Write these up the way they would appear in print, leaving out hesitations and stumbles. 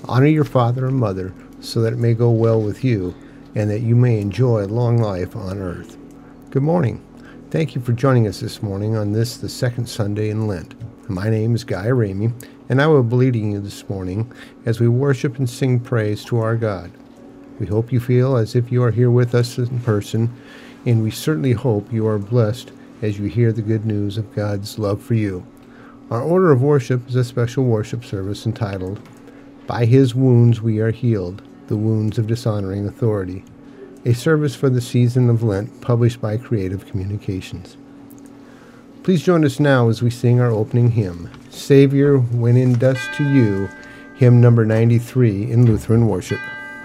Honor your father and mother so that it may go well with you and that you may enjoy long life on earth. Good morning. Thank you for joining us this morning on the second Sunday in Lent. My name is Guy Ramey, and I will be leading you this morning as we worship and sing praise to our God. We hope you feel as if you are here with us in person, and we certainly hope you are blessed as you hear the good news of God's love for you. Our order of worship is a special worship service entitled, By His Wounds We Are Healed, the Wounds of Dishonoring Authority, a service for the season of Lent published by Creative Communications. Please join us now as we sing our opening hymn, Savior, When in Dust to You, hymn number 93 in Lutheran worship.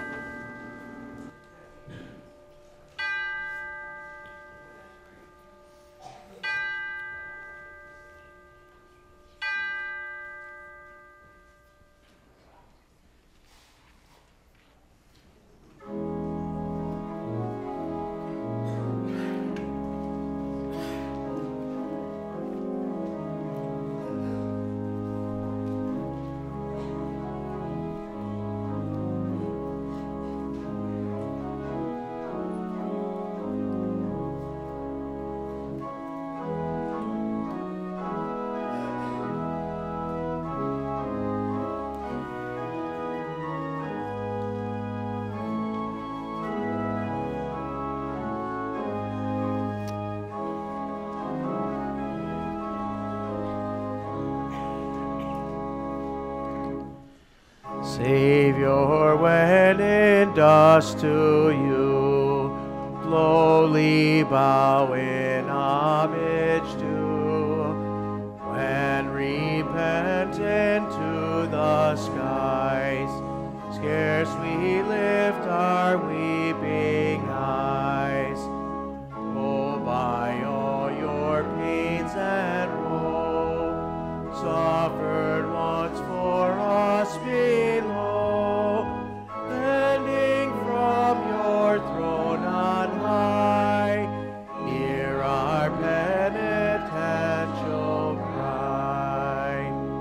Savior, when in dust to you, lowly bow in homage do, when repentant to the skies, scarce we lift our weeping eyes. Oh, by all your pains and woe, suffered once for us below, bending from your throne on high, hear our penitential cry.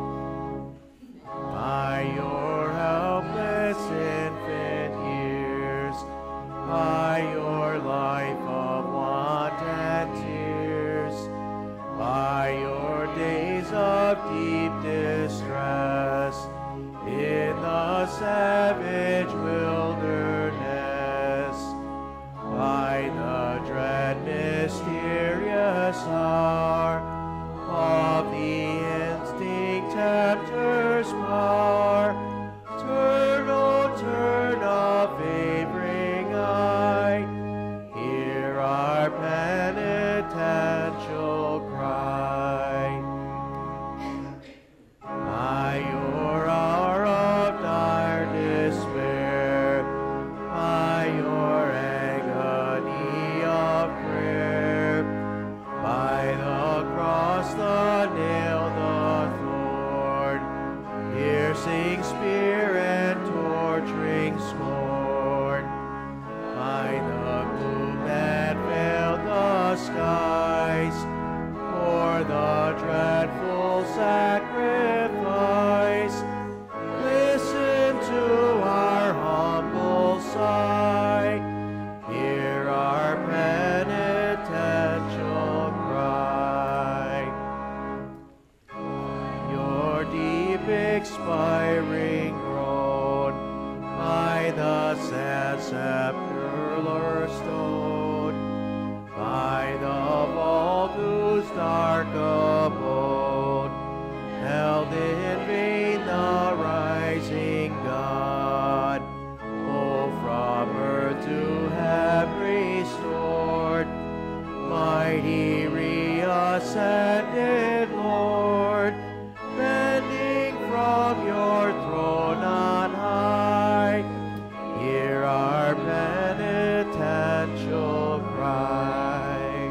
By your helpless infant years, by your life of want and tears, by your days of deep distress, in the savage wilderness, by the dread mysterious hour of the instinct tempter's power, turn, oh turn a favoring eye, hear our penitential cry. By your hour of dire despair, by your agony of prayer, by the cross, the nail, the thorn, piercing spear and torturing scorn, by the gloom that veiled the skies, for the dreadful sacrifice, listen to our humble sigh, hear our penitential cry. Your deep expiring groan, by the sad sepulchral stone, by the vault whose dark abode held in vain the rising God. Oh, from earth to have restored, mighty reascended Lord, bending from your throne on high, hear our penitential cry.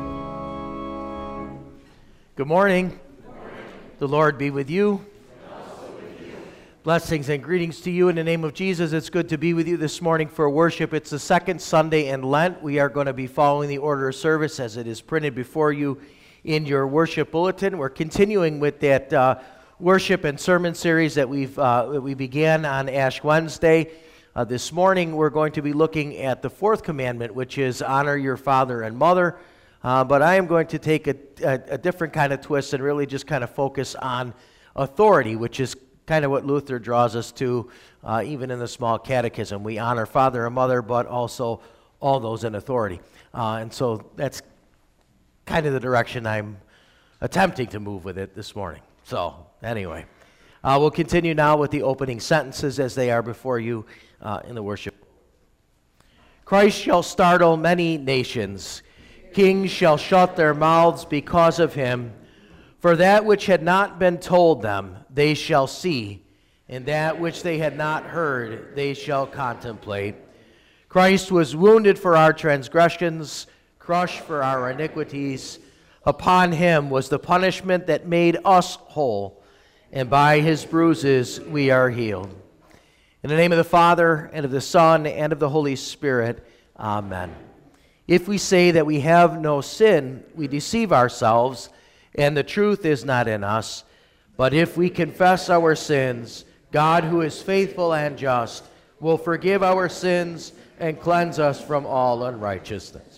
Good morning. The Lord be with you. Blessings and greetings to you in the name of Jesus. It's good to be with you this morning for worship. It's the second Sunday in Lent. We are going to be following the order of service as it is printed before you in your worship bulletin. We're continuing with that worship and sermon series that we began on Ash Wednesday. This morning we're going to be looking at the fourth commandment, which is honor your father and mother. But I am going to take a different kind of twist and really just kind of focus on authority, which is kind of what Luther draws us to, even in the small catechism. We honor father and mother, but also all those in authority. And so that's kind of the direction I'm attempting to move with it this morning. So anyway, we'll continue now with the opening sentences as they are before you in the worship. Christ shall startle many nations. Kings shall shut their mouths because of him. For that which had not been told them, they shall see, and that which they had not heard, they shall contemplate. Christ was wounded for our transgressions, crushed for our iniquities. Upon him was the punishment that made us whole, and by his bruises we are healed. In the name of the Father, and of the Son, and of the Holy Spirit, amen. If we say that we have no sin, we deceive ourselves, and the truth is not in us. But if we confess our sins, God, who is faithful and just, will forgive our sins and cleanse us from all unrighteousness.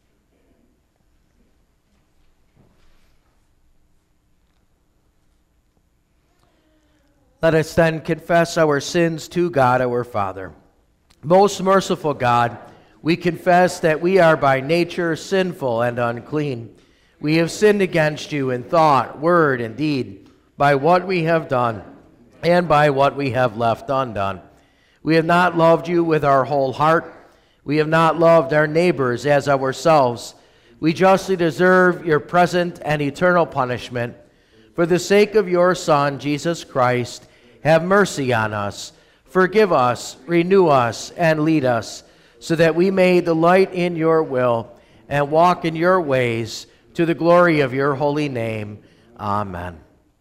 Let us then confess our sins to God our Father. Most merciful God, we confess that we are by nature sinful and unclean. We have sinned against you in thought, word, and deed, by what we have done and by what we have left undone. We have not loved you with our whole heart. We have not loved our neighbors as ourselves. We justly deserve your present and eternal punishment. For the sake of your Son, Jesus Christ, have mercy on us. Forgive us, renew us, and lead us, so that we may delight in your will and walk in your ways to the glory of your holy name. Amen.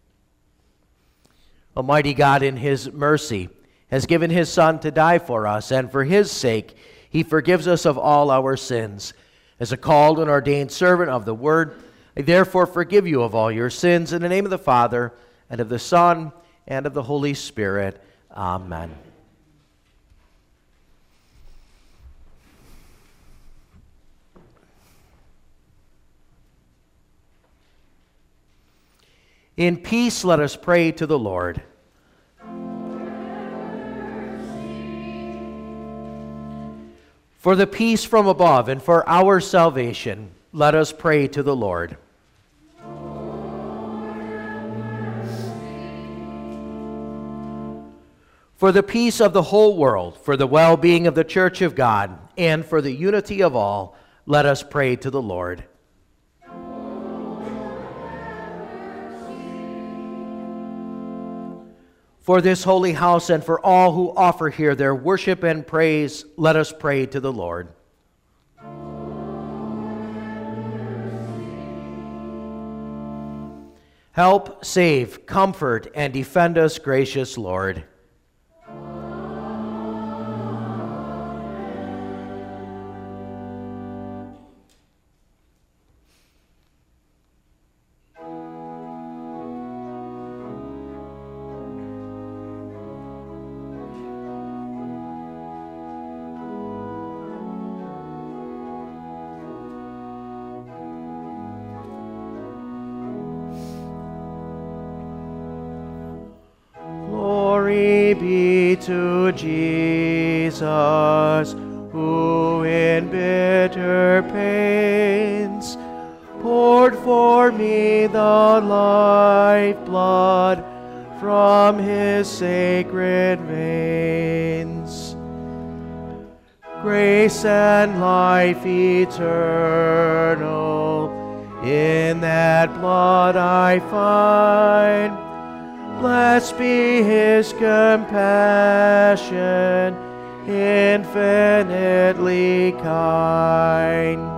Almighty God, in his mercy, has given his Son to die for us, and for his sake he forgives us of all our sins. As a called and ordained servant of the Word, I therefore forgive you of all your sins, in the name of the Father, and of the Son, and of the Holy Spirit. Amen. In peace, let us pray to the Lord. For the peace from above and for our salvation, let us pray to the Lord. For the peace of the whole world, for the well-being of the Church of God, and for the unity of all, let us pray to the Lord. For this holy house and for all who offer here their worship and praise, let us pray to the Lord. Help, save, comfort, and defend us, gracious Lord. Glory be to Jesus, who in bitter pains poured for me the lifeblood from his sacred veins. Grace and life eternal in that blood I find. Blessed be his compassion, infinitely kind.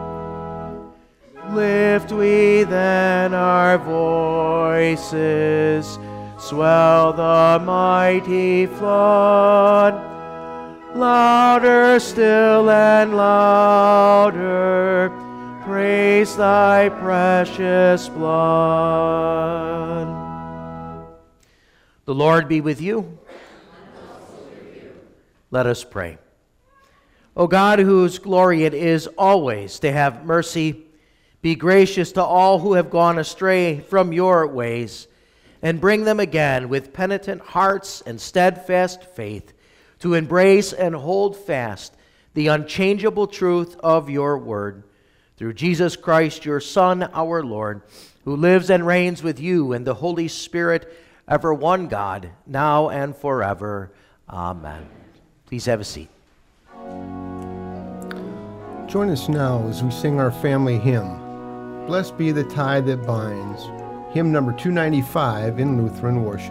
Lift we then our voices, swell the mighty flood, louder still and louder, praise thy precious blood. The Lord be with you. Let us pray. O God, whose glory it is always to have mercy, be gracious to all who have gone astray from your ways, and bring them again with penitent hearts and steadfast faith to embrace and hold fast the unchangeable truth of your word. Through Jesus Christ, your Son, our Lord, who lives and reigns with you and the Holy Spirit, ever one God, now and forever. Amen. Please have a seat. Join us now as we sing our family hymn, Blessed Be the Tie That Binds, hymn number 295 in Lutheran worship.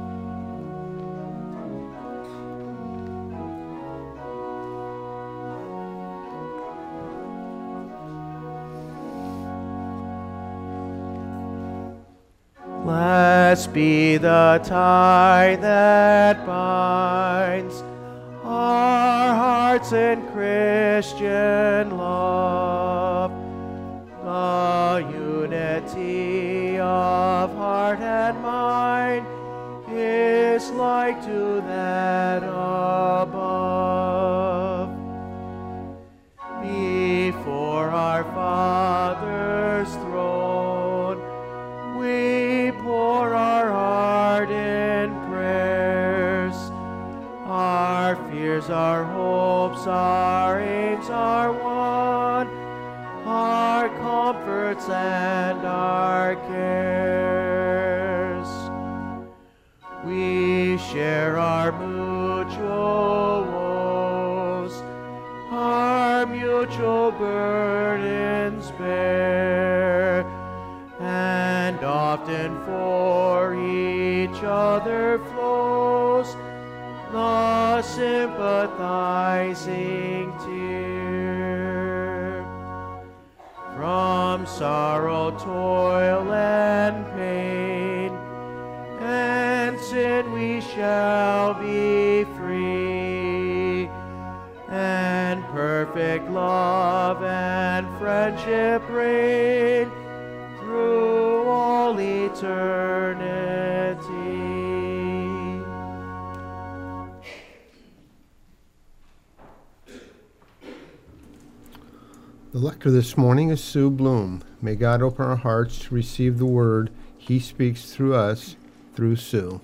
Blessed be the tie that binds our hearts in Christian love, the unity of heart and mind is like to that above. Before our Father's throne, we pour our ardent prayers, our fears, our hopes, our aims, our one, our comforts and our cares. We share our mutual woes, our mutual burdens bear, and often for each other flows the sympathizing tear. From sorrow, toil, and pain, and sin we shall be free, and perfect love and friendship reign through all eternity. The lector this morning is Sue Bloom. May God open our hearts to receive the word he speaks through us, through Sue.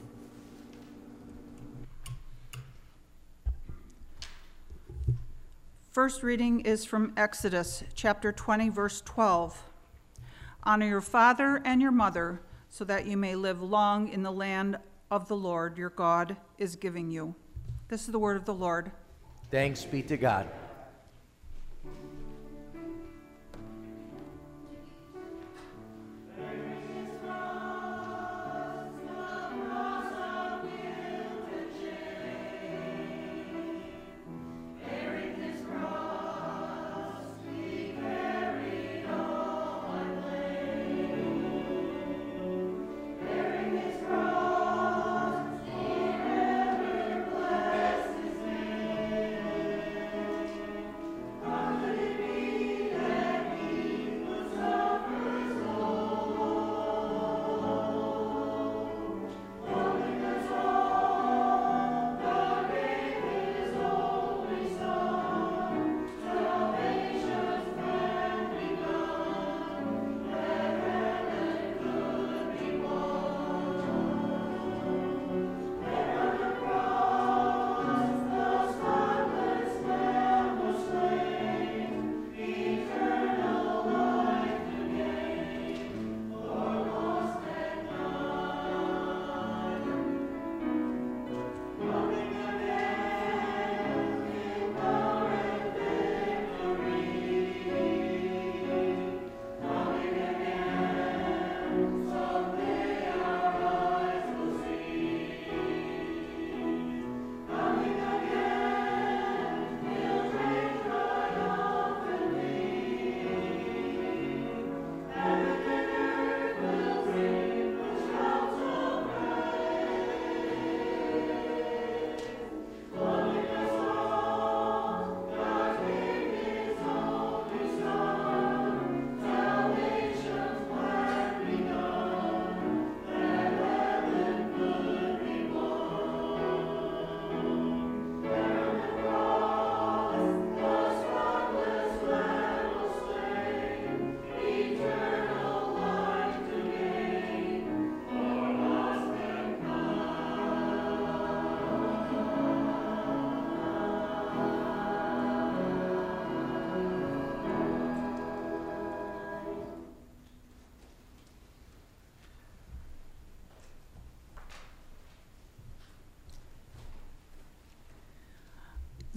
First reading is from Exodus chapter 20, verse 12. Honor your father and your mother, so that you may live long in the land of the Lord your God is giving you. This is the word of the Lord. Thanks be to God.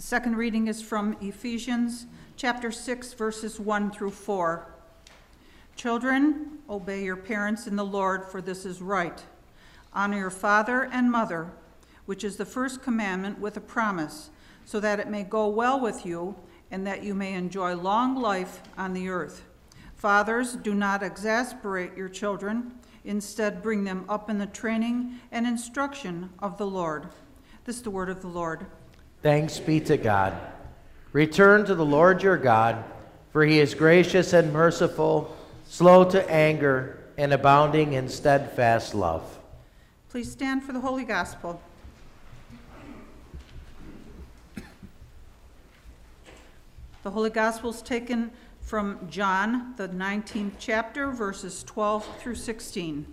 The second reading is from Ephesians chapter 6, verses 1 through 4. Children, obey your parents in the Lord, for this is right. Honor your father and mother, which is the first commandment with a promise, so that it may go well with you and that you may enjoy long life on the earth. Fathers, do not exasperate your children. Instead, bring them up in the training and instruction of the Lord. This is the word of the Lord. Thanks be to God. Return to the Lord your God, for he is gracious and merciful, slow to anger, and abounding in steadfast love. Please stand for the Holy Gospel. The Holy Gospel is taken from John, the 19th chapter, verses 12 through 16.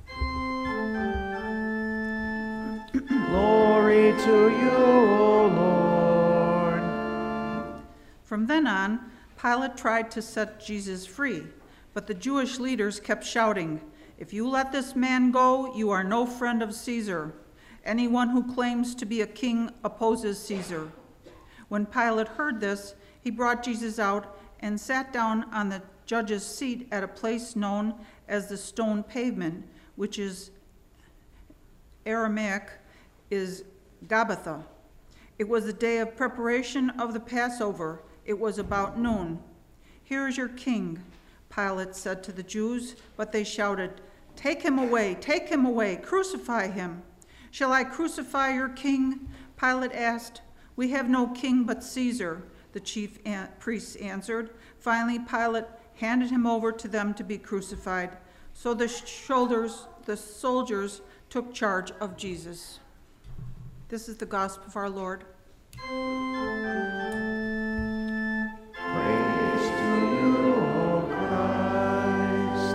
Glory to you, O Lord. From then on, Pilate tried to set Jesus free, but the Jewish leaders kept shouting, "If you let this man go, you are no friend of Caesar. Anyone who claims to be a king opposes Caesar." When Pilate heard this, he brought Jesus out and sat down on the judge's seat at a place known as the Stone Pavement, which is Aramaic is Gabbatha. It was the day of preparation of the Passover. It was about noon. "Here is your king," Pilate said to the Jews, but they shouted, take him away, crucify him." "Shall I crucify your king?" Pilate asked. "We have no king but Caesar," the chief priests answered. Finally, Pilate handed him over to them to be crucified. So the soldiers took charge of Jesus. This is the gospel of our Lord. Praise to you, O Christ.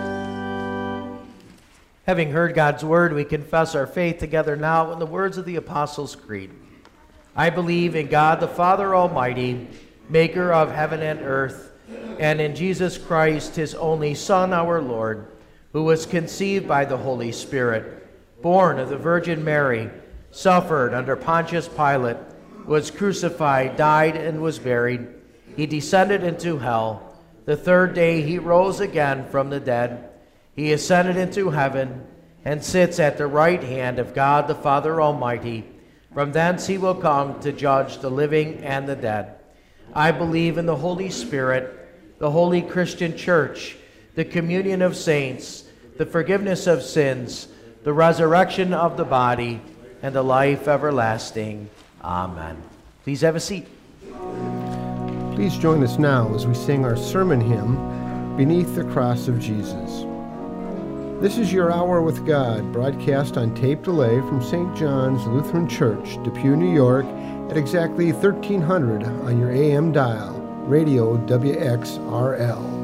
Having heard God's word, we confess our faith together now in the words of the Apostles' Creed. I believe in God the Father Almighty, maker of heaven and earth, and in Jesus Christ, his only Son, our Lord, who was conceived by the Holy Spirit, born of the Virgin Mary, suffered under Pontius Pilate, was crucified, died, and was buried. He descended into hell. The third day he rose again from the dead. He ascended into heaven and sits at the right hand of God the Father Almighty. From thence he will come to judge the living and the dead. I believe in the Holy Spirit, the holy Christian church, the communion of saints, the forgiveness of sins, the resurrection of the body, and the life everlasting. Amen. Please have a seat. Please join us now as we sing our sermon hymn, Beneath the Cross of Jesus. This is Your Hour with God, broadcast on tape delay from St. John's Lutheran Church, Depew, New York, at exactly 1300 on your AM dial, Radio WXRL.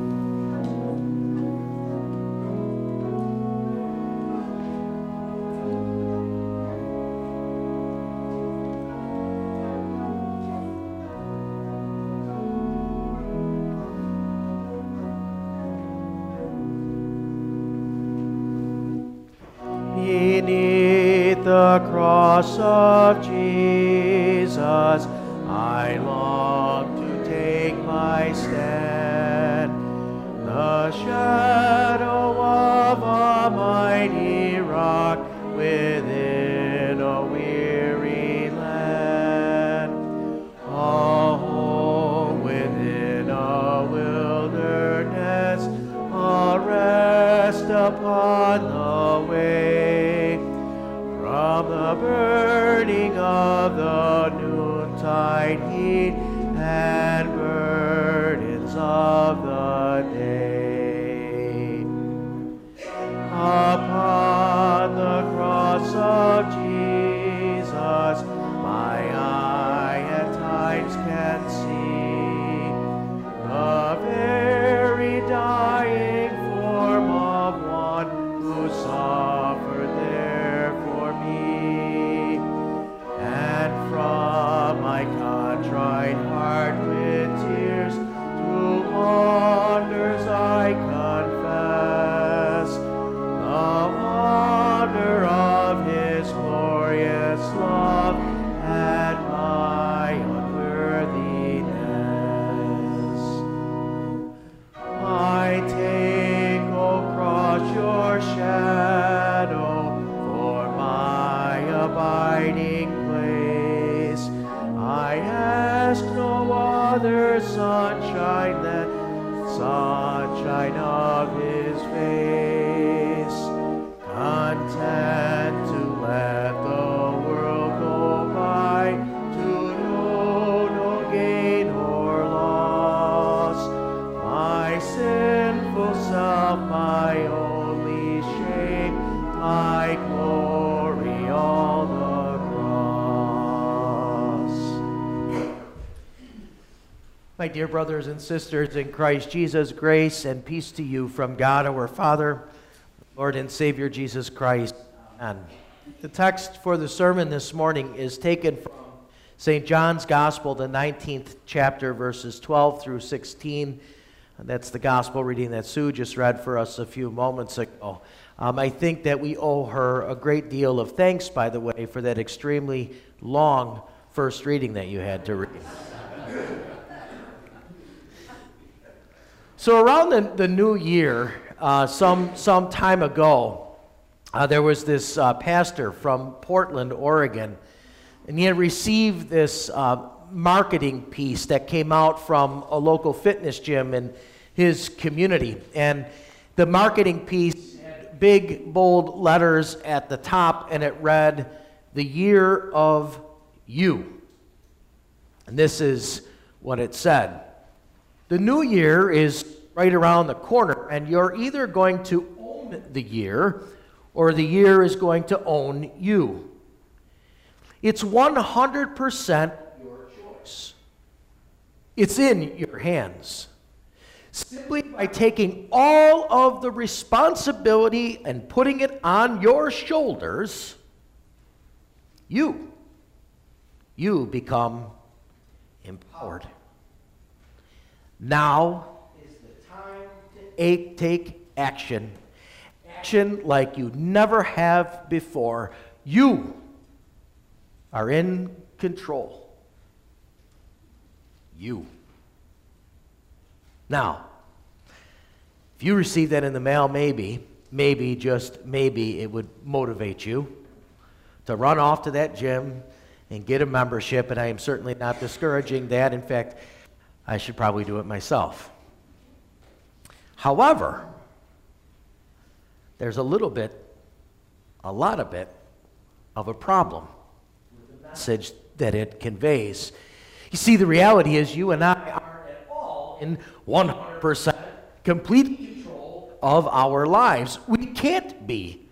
Beneath the cross of Jesus, I long to take my stand. The shadow of a mighty rock within a weary land, a home within a wilderness, a rest upon the way. From the burning of the noontide heat and burdens of the day. Upon the cross of Jesus, my eye at times can see the very dying form of one who suffered there for me. And from my contrite heart with tears to all My dear brothers and sisters in Christ Jesus, grace and peace to you from God our Father, Lord and Savior Jesus Christ. Amen. The text for the sermon this morning is taken from St. John's Gospel, the 19th chapter, verses 12 through 16. That's the gospel reading that Sue just read for us a few moments ago. I think that we owe her a great deal of thanks, by the way, for that extremely long first reading that you had to read. So around the new year, some time ago, there was this pastor from Portland, Oregon, and he had received this marketing piece that came out from a local fitness gym in his community. And the marketing piece had big, bold letters at the top, and it read, "The Year of You." And this is what it said. The new year is right around the corner, and you're either going to own the year or the year is going to own you. It's 100% your choice. It's in your hands. Simply by taking all of the responsibility and putting it on your shoulders, you become empowered. Now is the time to take action. Action like you never have before. You are in control. You. Now, if you receive that in the mail, maybe, just maybe, it would motivate you to run off to that gym and get a membership, and I am certainly not discouraging that. In fact, I should probably do it myself. However, there's a lot of a problem with the message that it conveys. You see, the reality is you and I aren't at all in 100% complete control of our lives. We can't be.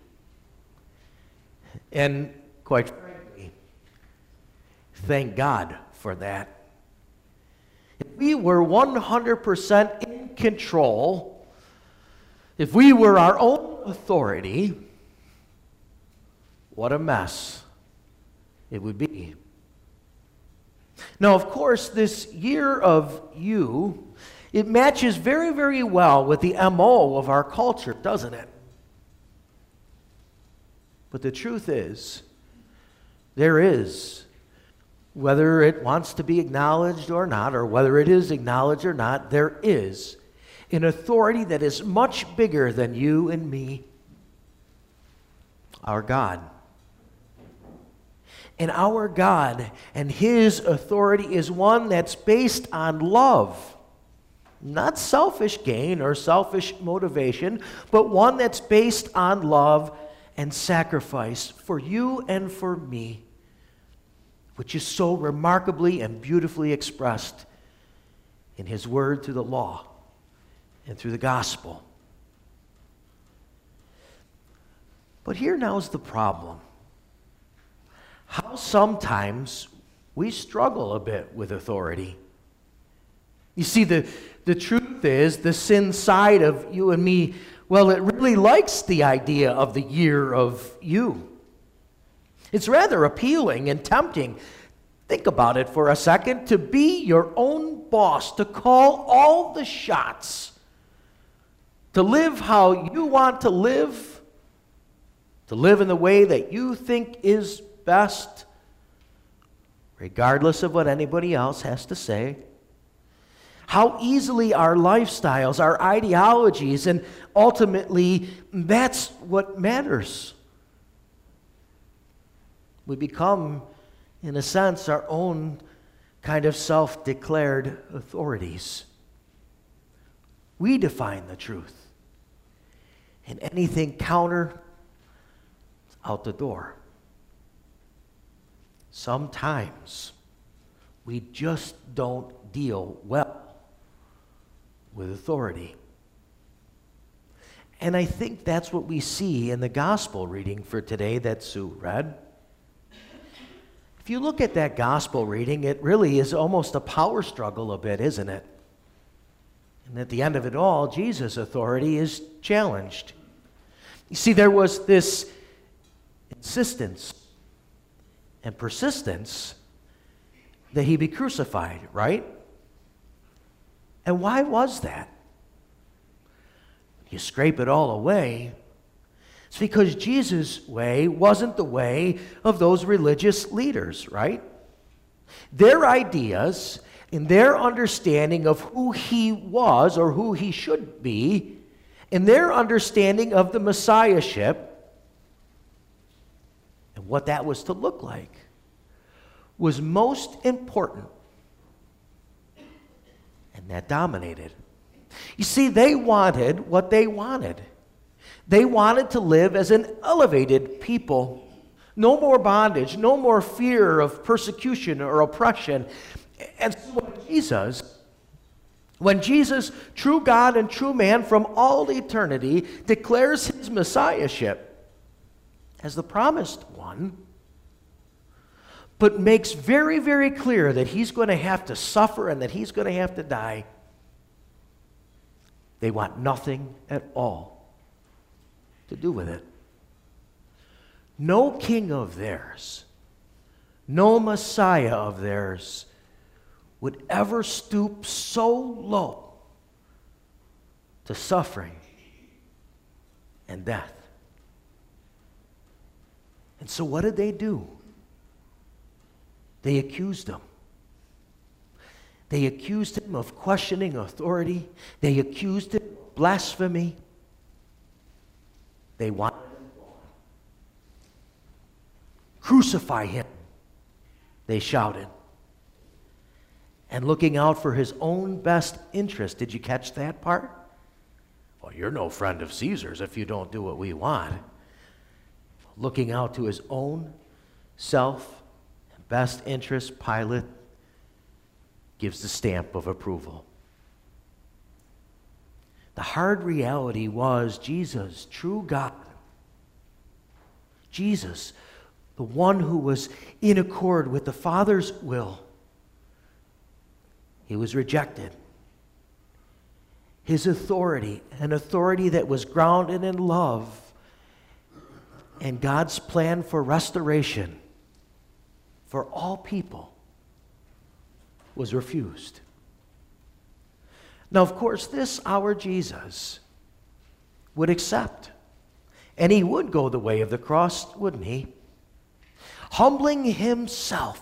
And quite frankly, thank God for that. If we were 100% in control, if we were our own authority, what a mess it would be. Now, of course, this year of you, it matches very, very well with the MO of our culture, doesn't it? But the truth is, there is, whether it wants to be acknowledged or not, or whether it is acknowledged or not, there is an authority that is much bigger than you and me, our God. And our God and His authority is one that's based on love. Not selfish gain or selfish motivation, but one that's based on love and sacrifice for you and for me, which is so remarkably and beautifully expressed in His Word through the law and through the gospel. But here now is the problem. How sometimes we struggle a bit with authority. You see, the truth is, the sin side of you and me, well, it really likes the idea of the year of you. It's rather appealing and tempting. Think about it for a second. To be your own boss, to call all the shots, to live how you want to live in the way that you think is best, regardless of what anybody else has to say. How easily our lifestyles, our ideologies, and ultimately that's what matters. We become, in a sense, our own kind of self-declared authorities. We define the truth. And anything counter, out the door. Sometimes we just don't deal well with authority. And I think that's what we see in the gospel reading for today that Sue read. If you look at that gospel reading, it really is almost a power struggle a bit, isn't it? And at the end of it all, Jesus' authority is challenged. You see, there was this insistence and persistence that he be crucified, right? And why was that? You scrape it all away. It's because Jesus' way wasn't the way of those religious leaders, right? Their ideas and their understanding of who he was or who he should be, and their understanding of the Messiahship and what that was to look like, was most important. And that dominated. You see, they wanted what they wanted. They wanted to live as an elevated people. No more bondage, no more fear of persecution or oppression. And so when Jesus, true God and true man from all eternity, declares his Messiahship as the promised one, but makes very, very clear that he's going to have to suffer and that he's going to have to die, they want nothing at all to do with it. No king of theirs, no Messiah of theirs would ever stoop so low to suffering and death. And so what did they do? They accused him. They accused him of questioning authority. They accused him of blasphemy. They wanted him gone. Crucify him, they shouted. And looking out for his own best interest. Did you catch that part? Well, you're no friend of Caesar's if you don't do what we want. Looking out to his own self and best interest, Pilate gives the stamp of approval. The hard reality was Jesus, true God, Jesus, the one who was in accord with the Father's will, he was rejected. His authority, an authority that was grounded in love and God's plan for restoration for all people, was refused. Now, of course, this our Jesus would accept, and he would go the way of the cross, wouldn't he? Humbling himself.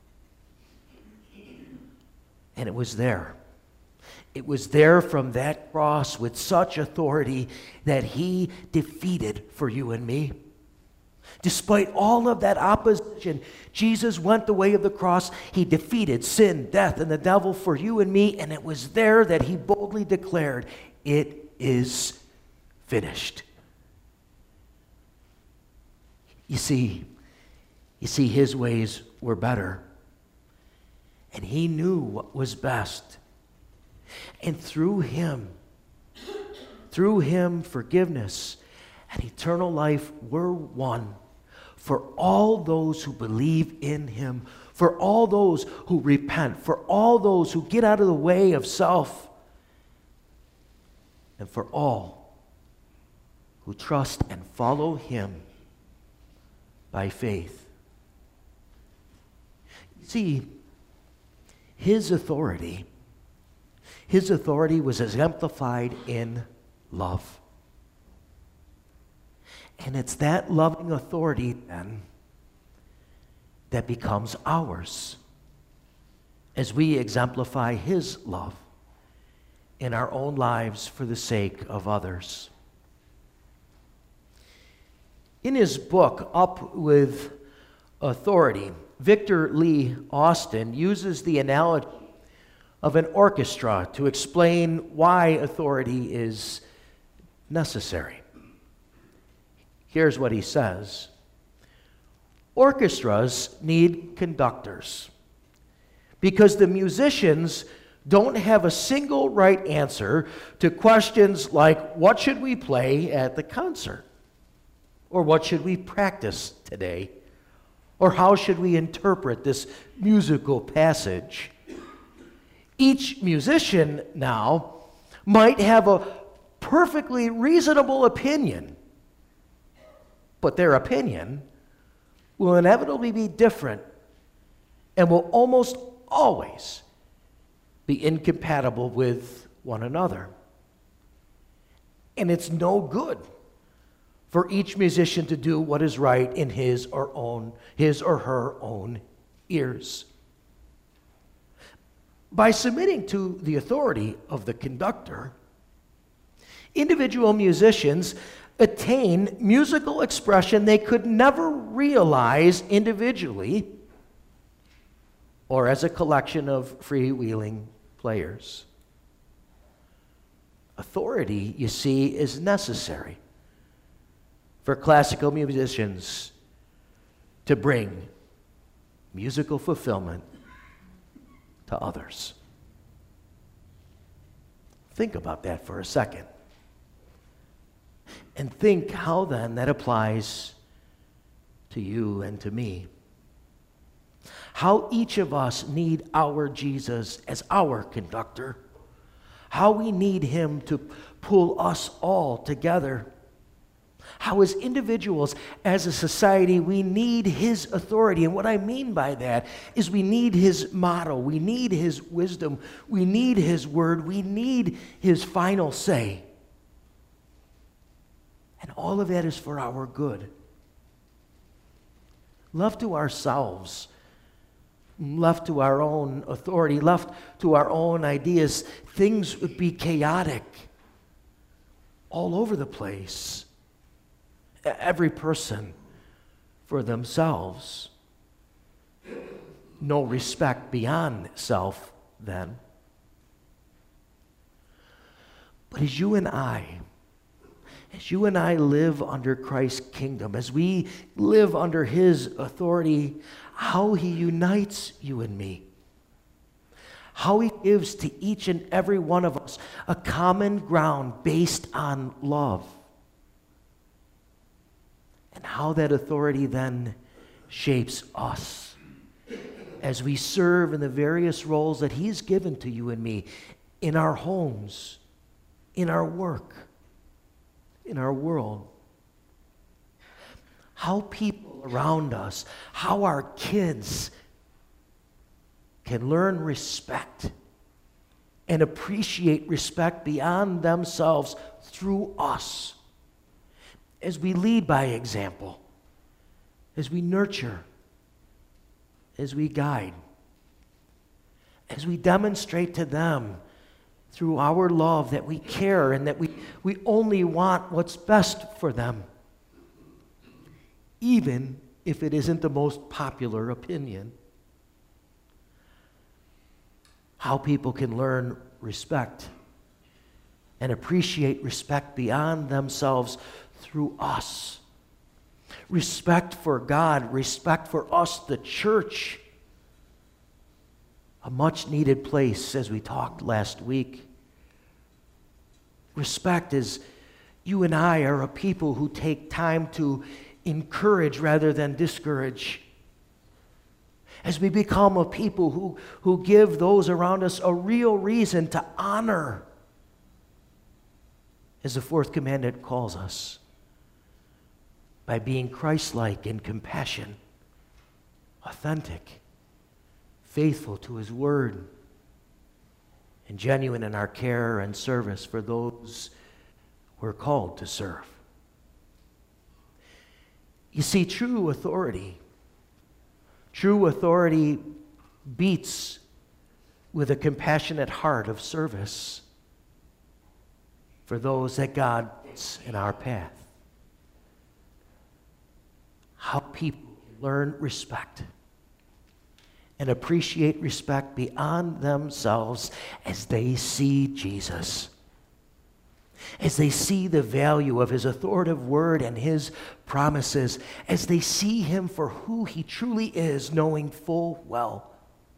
And it was there. It was there from that cross with such authority that he defeated for you and me. Despite all of that opposition, Jesus went the way of the cross. He defeated sin, death, and the devil for you and me, and it was there that he boldly declared, "It is finished." You see, his ways were better, and he knew what was best. And through him, forgiveness and eternal life were won for all those who believe in him, for all those who repent, for all those who get out of the way of self, and for all who trust and follow him by faith. See, his authority was exemplified in love. And it's that loving authority then that becomes ours as we exemplify his love in our own lives for the sake of others. In his book, Up with Authority, Victor Lee Austin uses the analogy of an orchestra to explain why authority is necessary. Here's what he says. Orchestras need conductors because the musicians don't have a single right answer to questions like, what should we play at the concert? Or what should we practice today? Or how should we interpret this musical passage? Each musician now might have a perfectly reasonable opinion, but their opinion will inevitably be different and will almost always be incompatible with one another. And it's no good for each musician to do what is right in his or her own ears. By submitting to the authority of the conductor, individual musicians attain musical expression they could never realize individually or as a collection of freewheeling players. Authority, you see, is necessary for classical musicians to bring musical fulfillment to others. Think about that for a second. And think how then that applies to you and to me. How each of us need our Jesus as our conductor. How we need him to pull us all together. How as individuals, as a society, we need his authority. And what I mean by that is we need his motto. We need his wisdom. We need his word. We need his final say. And all of that is for our good. Left to ourselves, left to our own authority, left to our own ideas, things would be chaotic all over the place. Every person for themselves. No respect beyond self then. But as you and I live under Christ's kingdom, as we live under his authority, how he unites you and me, how he gives to each and every one of us a common ground based on love, and how that authority then shapes us as we serve in the various roles that he's given to you and me in our homes, in our work, in our world. How people around us, how our kids can learn respect and appreciate respect beyond themselves through us. As we lead by example, as we nurture, as we guide, as we demonstrate to them through our love that we care and that we only want what's best for them, even if it isn't the most popular opinion. How people can learn respect and appreciate respect beyond themselves through us. Respect for God, respect for us, the church. A much needed place, as we talked last week. Respect is you and I are a people who take time to encourage rather than discourage. As we become a people who give those around us a real reason to honor, as the fourth commandment calls us, by being Christ-like in compassion, authentic, faithful to his word, and genuine in our care and service for those we're called to serve. You see, true authority beats with a compassionate heart of service for those that God puts in our path. How people learn respect and appreciate respect beyond themselves as they see Jesus, as they see the value of his authoritative word and his promises, as they see him for who he truly is, knowing full well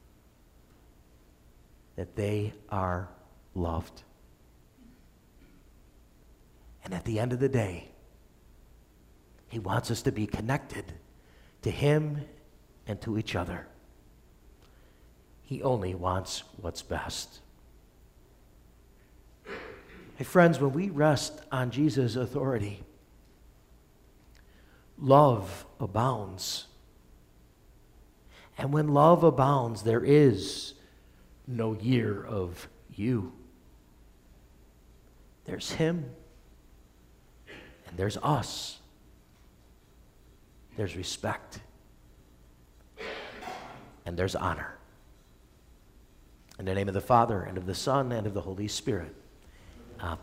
that they are loved. And at the end of the day, he wants us to be connected to him and to each other. He only wants what's best. Hey, friends, when we rest on Jesus' authority, love abounds. And when love abounds, there is no year of you. There's him, and there's us. There's respect, and there's honor. In the name of the Father, and of the Son, and of the Holy Spirit. Amen.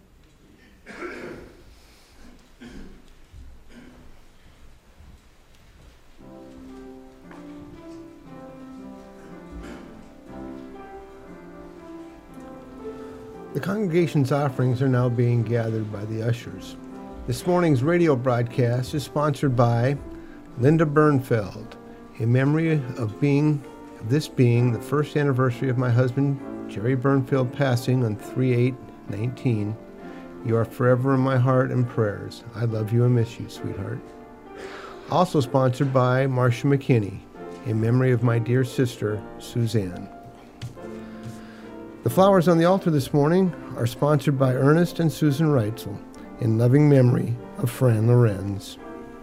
The congregation's offerings are now being gathered by the ushers. This morning's radio broadcast is sponsored by Linda Bernfeld, in memory of this being the first anniversary of my husband, Jerry Bernfeld, passing on 3/8/19. You are forever in my heart and prayers. I love you and miss you, sweetheart. Also sponsored by Marcia McKinney, in memory of my dear sister, Suzanne. The flowers on the altar this morning are sponsored by Ernest and Susan Reitzel, in loving memory of Fran Lorenz.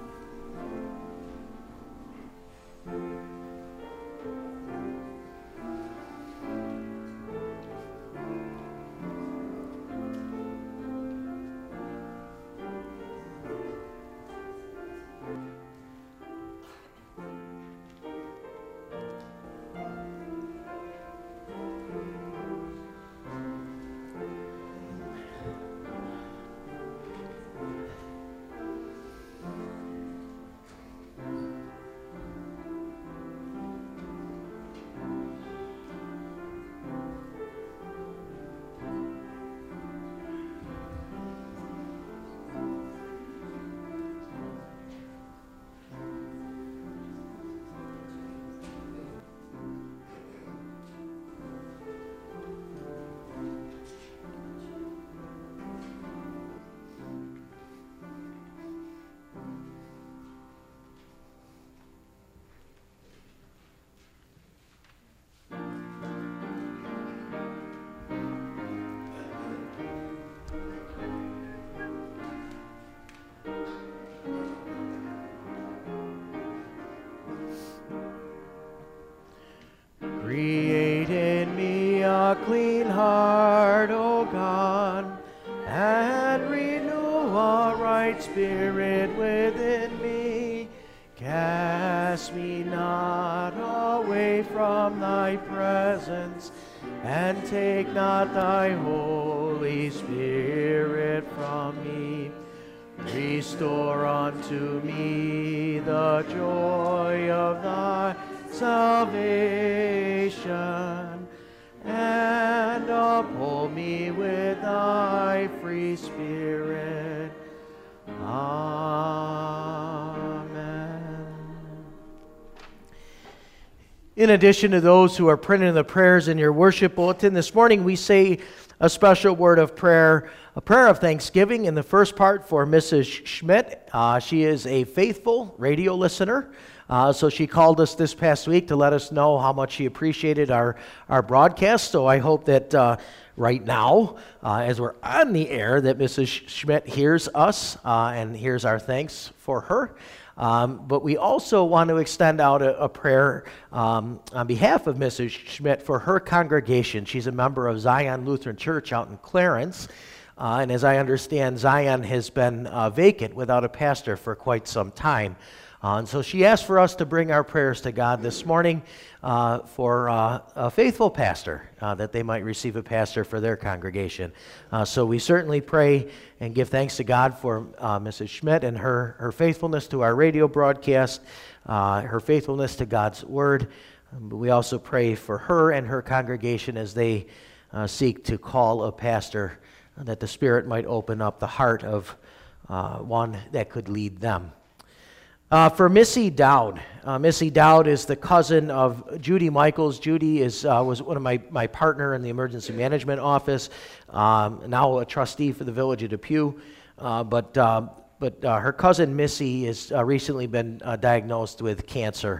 Create in me a clean heart, O God, and renew a right spirit within me. Cast me not away from thy presence, and take not thy Holy Spirit from me. Restore unto me the joy of thy salvation, and uphold me with thy free spirit. Amen. In addition to those who are printing the prayers in your worship bulletin, this morning we say a special word of prayer, a prayer of thanksgiving in the first part for Mrs. Schmidt. She is a faithful radio listener. So she called us this past week to let us know how much she appreciated our broadcast. So I hope that right now, as we're on the air, that Mrs. Schmidt hears us and hears our thanks for her. But we also want to extend out a prayer on behalf of Mrs. Schmidt for her congregation. She's a member of Zion Lutheran Church out in Clarence. And as I understand, Zion has been vacant without a pastor for quite some time. And so she asked for us to bring our prayers to God this morning for a faithful pastor, that they might receive a pastor for their congregation. So we certainly pray and give thanks to God for Mrs. Schmidt and her faithfulness to our radio broadcast, her faithfulness to God's Word. But we also pray for her and her congregation as they seek to call a pastor, that the Spirit might open up the heart of one that could lead them. For Missy Dowd. Missy Dowd is the cousin of Judy Michaels. Judy was one of my partner in the emergency management office, now a trustee for the village of Depew. But her cousin Missy has recently been diagnosed with cancer.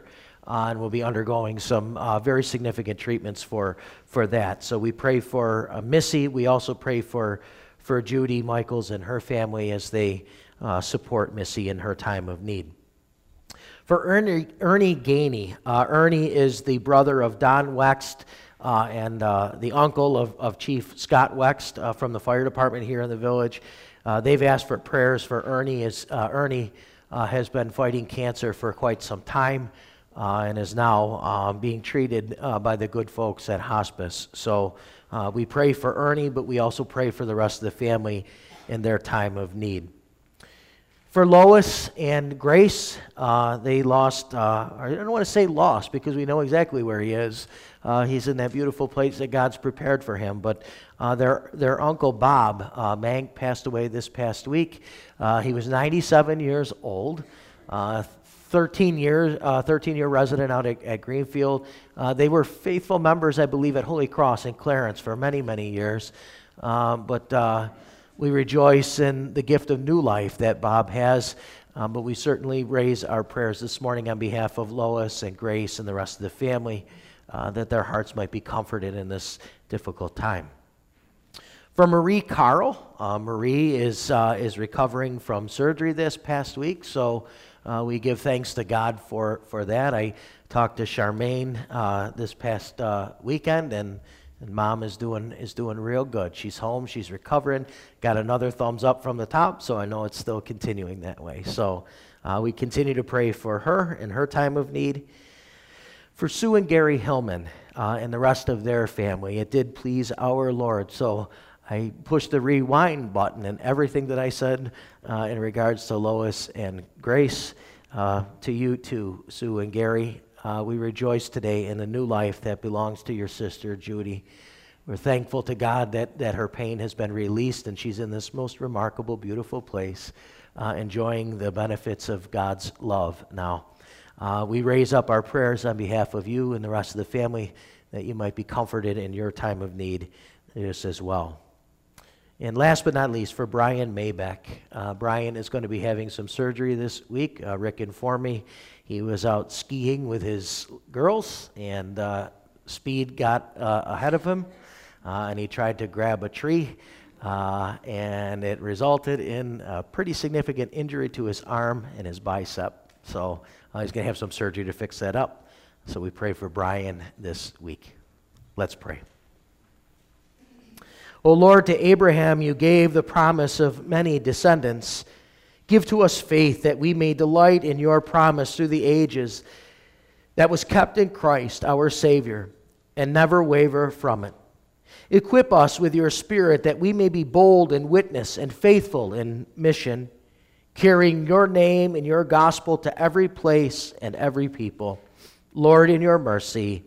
and will be undergoing some very significant treatments for that. So we pray for Missy. We also pray for Judy Michaels and her family as they support Missy in her time of need. For Ernie Gainey, Ernie is the brother of Don Wext and the uncle of Chief Scott Wext from the fire department here in the village. They've asked for prayers for Ernie as Ernie has been fighting cancer for quite some time and is now being treated by the good folks at hospice. So we pray for Ernie, but we also pray for the rest of the family in their time of need. For Lois and Grace, they lost, I don't want to say lost because we know exactly where he is. He's in that beautiful place that God's prepared for him. But their uncle Bob Mank passed away this past week. He was 97 years old, 13-year resident out at Greenfield. They were faithful members, I believe, at Holy Cross in Clarence for many, many years. But we rejoice in the gift of new life that Bob has, but we certainly raise our prayers this morning on behalf of Lois and Grace and the rest of the family, that their hearts might be comforted in this difficult time. For Marie Carl, Marie is recovering from surgery this past week, so we give thanks to God for that. I talked to Charmaine this past weekend, and Mom is doing real good. She's home, she's recovering, got another thumbs up from the top, so I know it's still continuing that way. So we continue to pray for her in her time of need. For Sue and Gary Hillman and the rest of their family, it did please our Lord. So I pushed the rewind button, and everything that I said in regards to Lois and Grace, to you too, Sue and Gary. We rejoice today in the new life that belongs to your sister, Judy. We're thankful to God that her pain has been released and she's in this most remarkable, beautiful place, enjoying the benefits of God's love now. We raise up our prayers on behalf of you and the rest of the family that you might be comforted in your time of need just as well. And last but not least, for Brian Maybeck. Brian is going to be having some surgery this week. Rick informed me he was out skiing with his girls, and speed got ahead of him, and he tried to grab a tree, and it resulted in a pretty significant injury to his arm and his bicep. So he's going to have some surgery to fix that up. So we pray for Brian this week. Let's pray. O Lord, to Abraham you gave the promise of many descendants. Give to us faith that we may delight in your promise through the ages that was kept in Christ, our Savior, and never waver from it. Equip us with your Spirit that we may be bold in witness and faithful in mission, carrying your name and your gospel to every place and every people. Lord, in your mercy.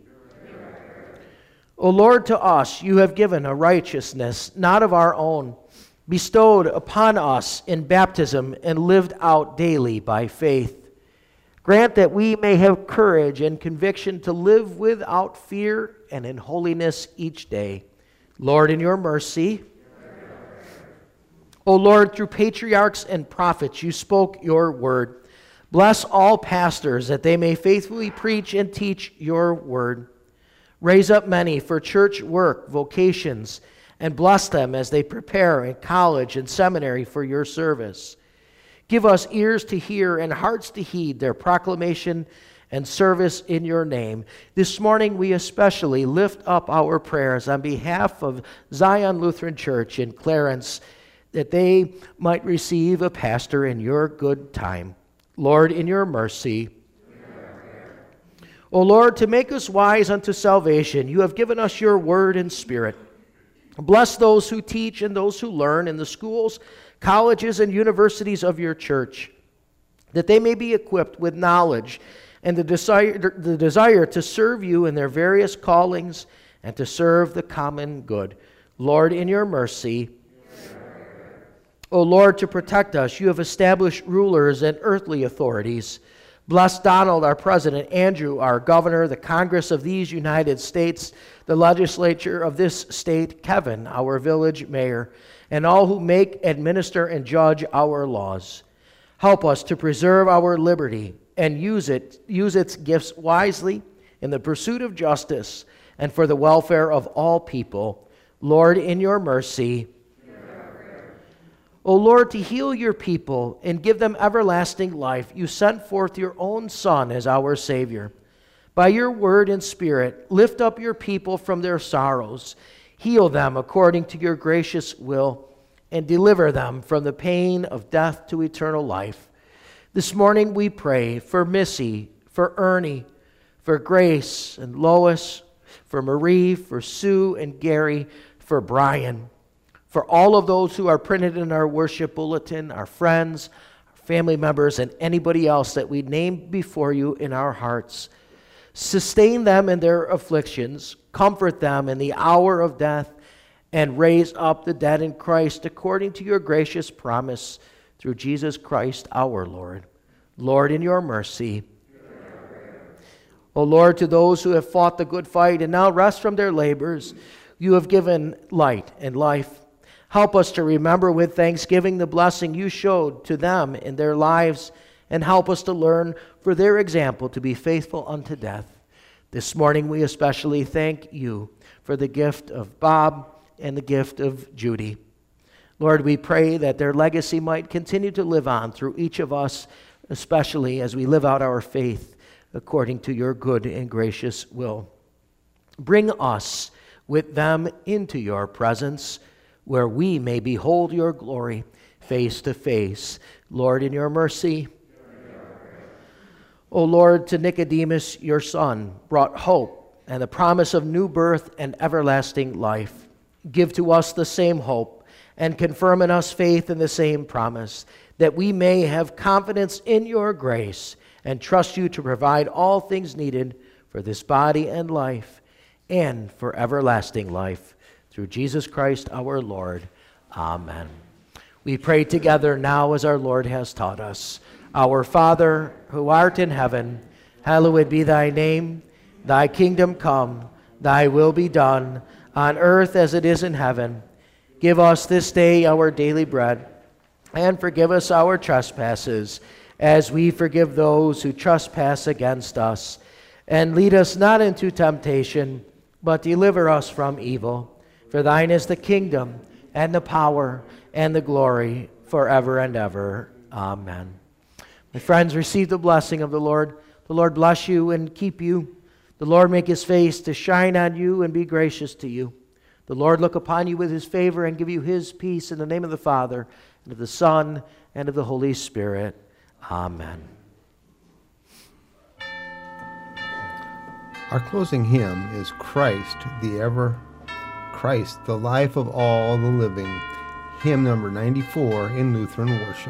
O Lord, to us you have given a righteousness not of our own, bestowed upon us in baptism and lived out daily by faith. Grant that we may have courage and conviction to live without fear and in holiness each day. Lord, in your mercy. O Lord, through patriarchs and prophets you spoke your word. Bless all pastors that they may faithfully preach and teach your word. Raise up many for church work, vocations, and bless them as they prepare in college and seminary for your service. Give us ears to hear and hearts to heed their proclamation and service in your name. This morning we especially lift up our prayers on behalf of Zion Lutheran Church in Clarence, that they might receive a pastor in your good time. Lord, in your mercy. O Lord, to make us wise unto salvation, you have given us your word and spirit. Bless those who teach and those who learn in the schools, colleges, and universities of your church, that they may be equipped with knowledge and the desire to serve you in their various callings and to serve the common good. Lord, in your mercy. O Lord, to protect us, you have established rulers and earthly authorities. Bless Donald, our president, Andrew, our governor, the Congress of these United States, the legislature of this state, Kevin, our village mayor, and all who make, administer, and judge our laws. Help us to preserve our liberty and use its gifts wisely in the pursuit of justice and for the welfare of all people. Lord, in your mercy. O Lord, to heal your people and give them everlasting life, you sent forth your own Son as our Savior. By your word and Spirit, lift up your people from their sorrows, heal them according to your gracious will, and deliver them from the pain of death to eternal life. This morning we pray for Missy, for Ernie, for Grace and Lois, for Marie, for Sue and Gary, for Brian, for all of those who are printed in our worship bulletin, our friends, our family members, and anybody else that we name before you in our hearts. Sustain them in their afflictions, comfort them in the hour of death, and raise up the dead in Christ according to your gracious promise through Jesus Christ our Lord. Lord, in your mercy. O Lord, to those who have fought the good fight and now rest from their labors, you have given light and life. Help us to remember with thanksgiving the blessing you showed to them in their lives, and help us to learn for their example to be faithful unto death. This morning we especially thank you for the gift of Bob and the gift of Judy. Lord, we pray that their legacy might continue to live on through each of us, especially as we live out our faith according to your good and gracious will. Bring us with them into your presence, where we may behold your glory face to face. Lord, in your mercy. O Lord, to Nicodemus, your son, brought hope and the promise of new birth and everlasting life. Give to us the same hope and confirm in us faith in the same promise, that we may have confidence in your grace and trust you to provide all things needed for this body and life and for everlasting life. Through Jesus Christ our Lord. Amen. We pray together now as our Lord has taught us. Our Father, who art in heaven, hallowed be thy name. Thy kingdom come, thy will be done, on earth as it is in heaven. Give us this day our daily bread, and forgive us our trespasses, as we forgive those who trespass against us. And lead us not into temptation, but deliver us from evil. For thine is the kingdom, and the power, and the glory, forever and ever. Amen. My friends, receive the blessing of the Lord. The Lord bless you and keep you. The Lord make his face to shine on you and be gracious to you. The Lord look upon you with his favor and give you his peace, in the name of the Father, and of the Son, and of the Holy Spirit. Amen. Our closing hymn is Christ, the life of all the living. Hymn number 94 in Lutheran worship.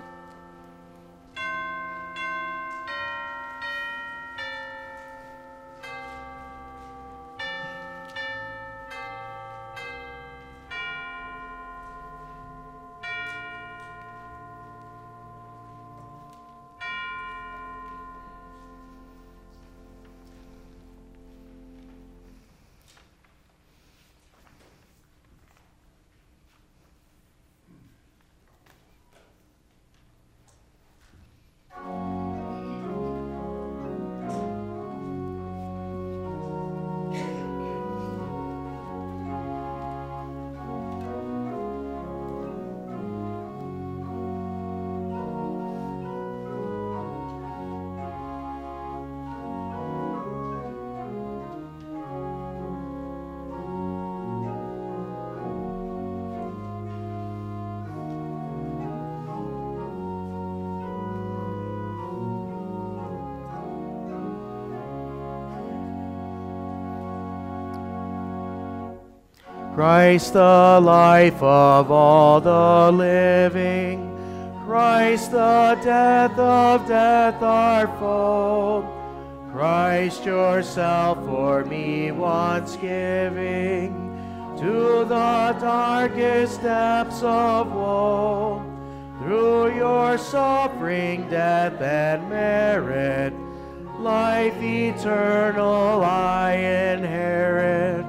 Christ, the life of all the living, Christ, the death of death, our foe, Christ, yourself for me once giving, to the darkest depths of woe, through your suffering, death, and merit, life eternal I inherit.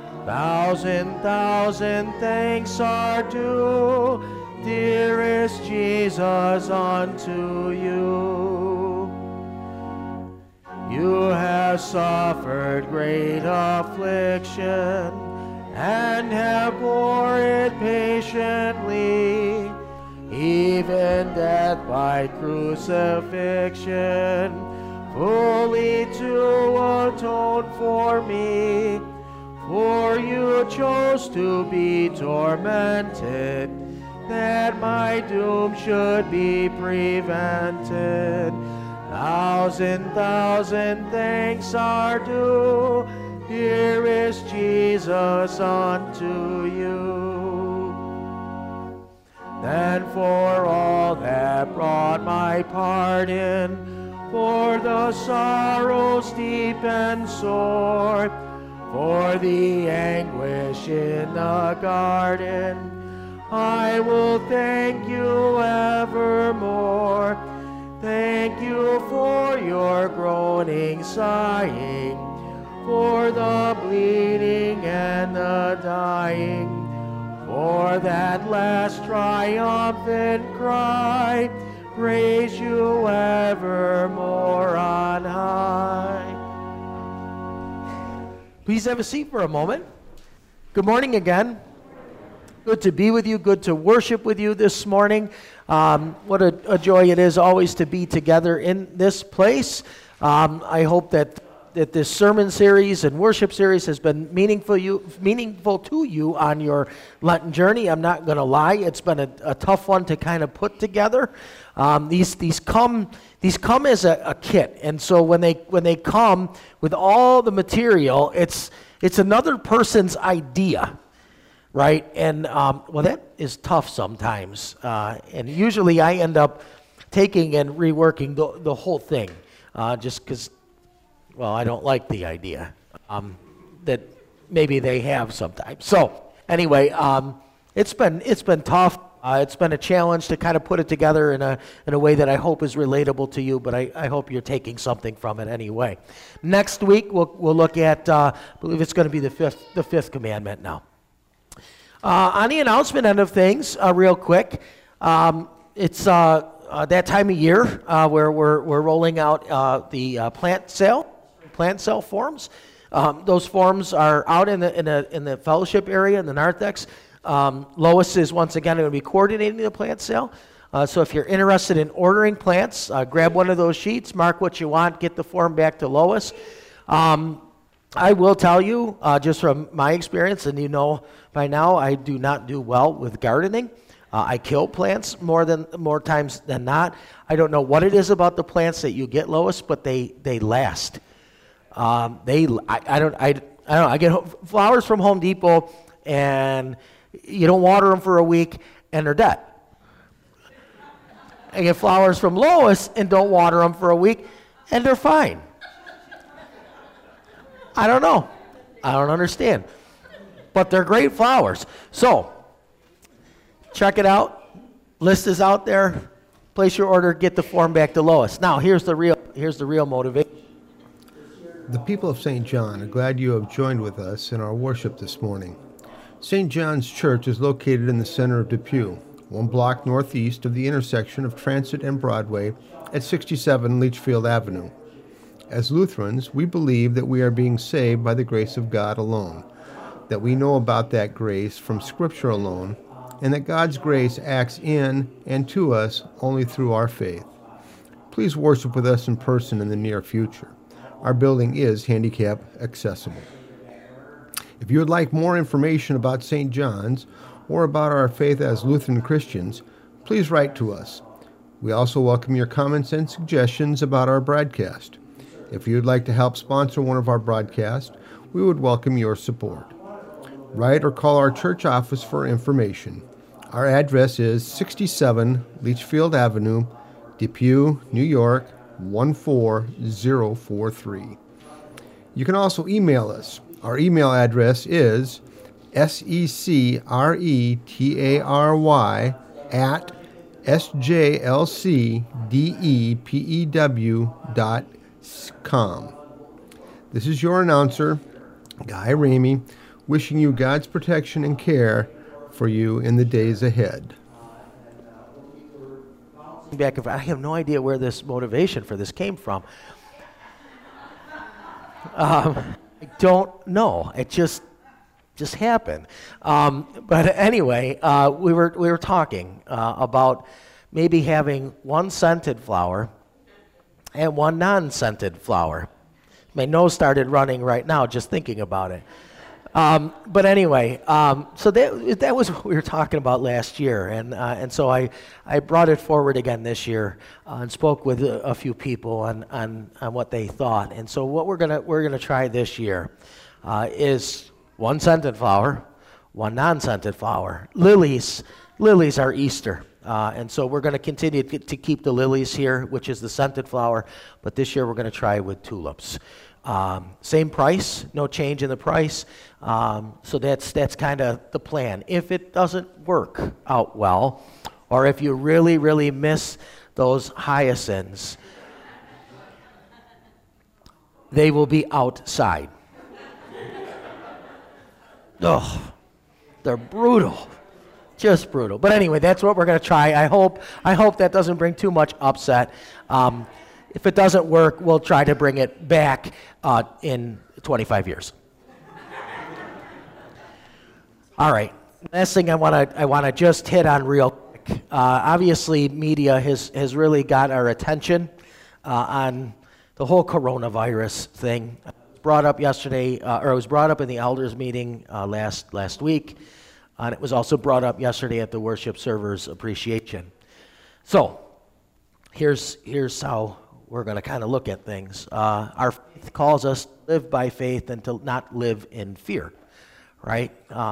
Thousand thanks are due, dearest Jesus, unto you. you have suffered great affliction, and have bore it patiently, even death by crucifixion, fully to atone for me. For you chose to be tormented, that my doom should be prevented. Thousand thanks are due, dearest Jesus, unto you. Then for all that brought my pardon, for the sorrows deep and sore, for the anguish in the garden, I will thank you evermore. Thank you for your groaning, sighing, for the bleeding and the dying, for that last triumphant cry, praise you evermore on high. Please have a seat for a moment. Good morning again. Good to be with you. Good to worship with you this morning. What a joy it is always to be together in this place. I hope that this sermon series and worship series has been meaningful to you on your Lenten journey. I'm not going to lie; it's been a tough one to kind of put together. These come as a kit, and so when they come with all the material, it's another person's idea. Right? And, well, that is tough sometimes. And usually I end up taking and reworking the whole thing just because, well, I don't like the idea that maybe they have sometimes. So, anyway, it's been tough. It's been a challenge to kind of put it together in a way that I hope is relatable to you, but I hope you're taking something from it anyway. Next week, we'll look at, I believe it's going to be the fifth commandment now. On the announcement end of things, real quick, it's that time of year where we're rolling out the plant sale forms. Those forms are out in the fellowship area in the narthex. Lois is once again going to be coordinating the plant sale. So if you're interested in ordering plants, grab one of those sheets, mark what you want, get the form back to Lois. I will tell you, just from my experience, and you know by now, I do not do well with gardening. I kill plants more times than not. I don't know what it is about the plants that you get, Lois, but they last. I don't know. I get flowers from Home Depot, and you don't water them for a week, and they're dead. I get flowers from Lois and don't water them for a week, and they're fine. I don't know. I don't understand. But they're great flowers. So, check it out. List is out there. Place your order. Get the form back to Lois. Now, here's the real motivation. The people of St. John are glad you have joined with us in our worship this morning. St. John's Church is located in the center of Depew, 1 block northeast of the intersection of Transit and Broadway at 67 Leachfield Avenue. As Lutherans, we believe that we are being saved by the grace of God alone, that we know about that grace from Scripture alone, and that God's grace acts in and to us only through our faith. Please worship with us in person in the near future. Our building is handicap accessible. If you would like more information about St. John's or about our faith as Lutheran Christians, please write to us. We also welcome your comments and suggestions about our broadcast. If you would like to help sponsor one of our broadcasts, we would welcome your support. Write or call our church office for information. Our address is 67 Leachfield Avenue, Depew, New York, 14043. You can also email us. Our email address is secretary@sjlcdepew.com. This is your announcer, Guy Ramey, wishing you God's protection and care for you in the days ahead. I have no idea where this motivation for this came from. I don't know. It just happened. But anyway, we were talking about maybe having one scented flower and one non-scented flower. My nose started running right now just thinking about it. But anyway, so that was what we were talking about last year, and so I brought it forward again this year and spoke with a few people on what they thought. And so what we're gonna try this year is one scented flower, one non-scented flower. Lilies are Easter. And so we're going to continue to keep the lilies here, which is the scented flower, but this year we're going to try with tulips. Same price, no change in the price. So that's kind of the plan. If it doesn't work out well, or if you really, really miss those hyacinths, they will be outside. Ugh, they're brutal. Just brutal. But anyway, that's what we're going to try. I hope that doesn't bring too much upset. If it doesn't work, we'll try to bring it back in 25 years. All right. Last thing I want to just hit on real quick. Obviously, media has really got our attention on the whole coronavirus thing. It was brought up yesterday, or it was brought up in the elders meeting last week. And it was also brought up yesterday at the worship servers appreciation. So, here's how we're going to kind of look at things. Our faith calls us to live by faith and to not live in fear, right?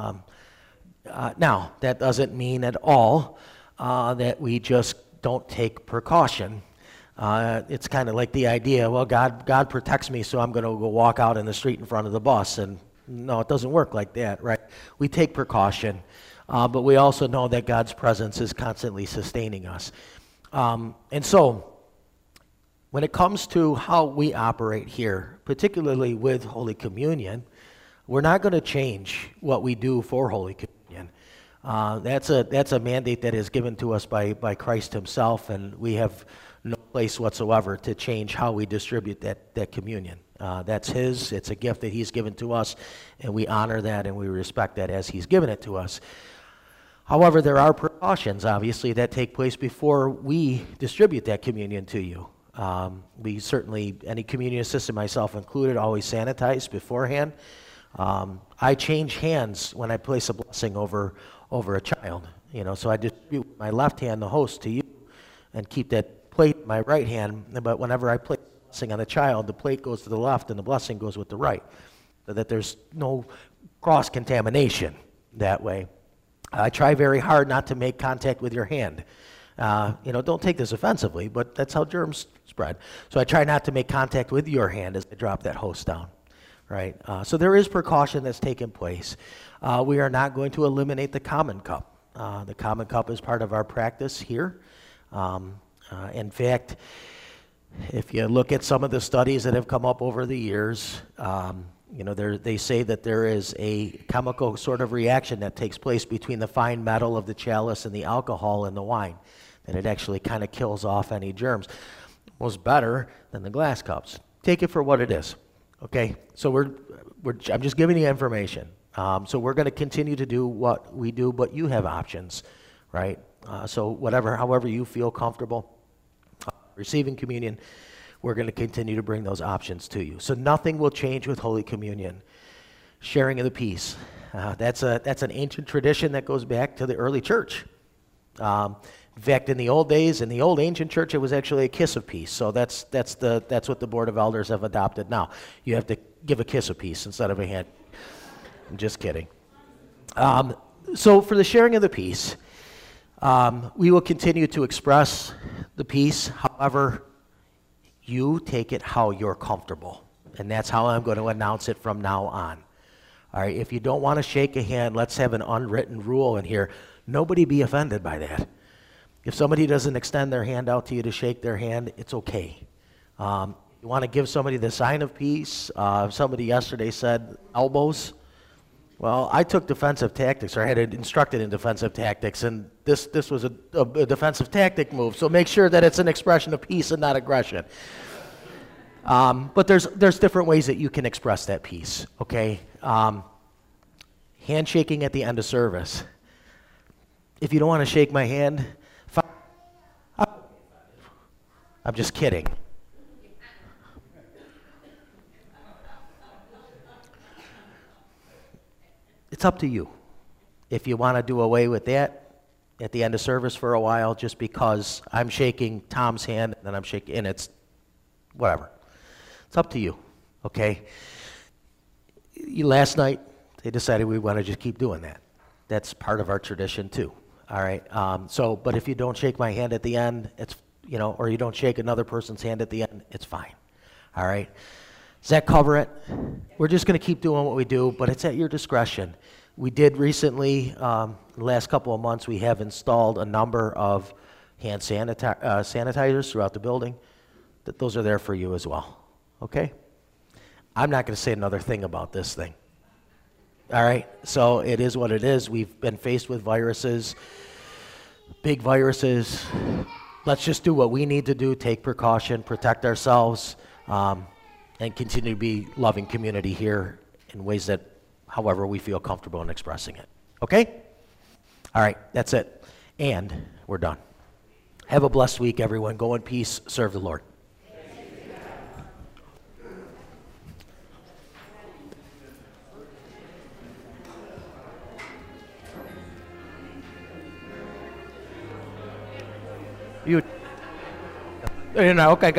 Now, that doesn't mean at all that we just don't take precaution. It's kind of like the idea, well, God protects me, so I'm going to go walk out in the street in front of the bus. And no, it doesn't work like that, right? We take precaution, but we also know that God's presence is constantly sustaining us. And so, when it comes to how we operate here, particularly with Holy Communion, we're not going to change what we do for Holy Communion. That's a mandate that is given to us by Christ himself, and we have no place whatsoever to change how we distribute that communion. That's his. It's a gift that he's given to us, and we honor that and we respect that as he's given it to us. However, there are precautions, obviously, that take place before we distribute that communion to you. We certainly, any communion assistant, myself included, always sanitize beforehand. I change hands when I place a blessing over a child. So I distribute my left hand, the host, to you, and keep that plate in my right hand. But whenever I place a blessing on a child, the plate goes to the left and the blessing goes with the right, so that there's no cross-contamination that way. I try very hard not to make contact with your hand. Don't take this offensively, but that's how germs spread. So I try not to make contact with your hand as I drop that host down, right? So there is precaution that's taken place. We are not going to eliminate the common cup. The common cup is part of our practice here. In fact, if you look at some of the studies that have come up over the years, they say that there is a chemical sort of reaction that takes place between the fine metal of the chalice and the alcohol in the wine, and it actually kind of kills off any germs. Almost better than the glass cups. Take it for what it is, okay? So I'm just giving you information. So we're going to continue to do what we do, but you have options, right? So however you feel comfortable receiving communion, we're going to continue to bring those options to you. So nothing will change with Holy Communion. Sharing of the peace. That's an ancient tradition that goes back to the early church. In fact, in the old days, in the old ancient church, it was actually a kiss of peace. So that's what the Board of Elders have adopted now. You have to give a kiss of peace instead of a hand. I'm just kidding. So for the sharing of the peace, we will continue to express the peace. However, you take it how you're comfortable. And that's how I'm going to announce it from now on. All right, if you don't want to shake a hand, let's have an unwritten rule in here. Nobody be offended by that. If somebody doesn't extend their hand out to you to shake their hand, it's okay. You want to give somebody the sign of peace. Somebody yesterday said elbows. Well, I took defensive tactics, or I had it instructed in defensive tactics, and this was a defensive tactic move. So make sure that it's an expression of peace and not aggression. But there's different ways that you can express that peace, okay? Handshaking at the end of service. If you don't want to shake my hand, fine. I'm just kidding. It's up to you. If you want to do away with that at the end of service for a while, just because I'm shaking Tom's hand and then I'm shaking, and it's whatever. It's up to you, okay? Last night, they decided we want to just keep doing that. That's part of our tradition too, all right? But if you don't shake my hand at the end, it's, or you don't shake another person's hand at the end, it's fine, all right? Does that cover it? We're just going to keep doing what we do, but it's at your discretion. We did recently, the last couple of months, we have installed a number of hand sanitizers throughout the building. Those are there for you as well, okay? I'm not going to say another thing about this thing, all right? So it is what it is. We've been faced with viruses, big viruses. Let's just do what we need to do, take precaution, protect ourselves, and continue to be loving community here in ways that however we feel comfortable in expressing it. Okay? All right, that's it. And we're done. Have a blessed week, everyone. Go in peace. Serve the Lord. Okay.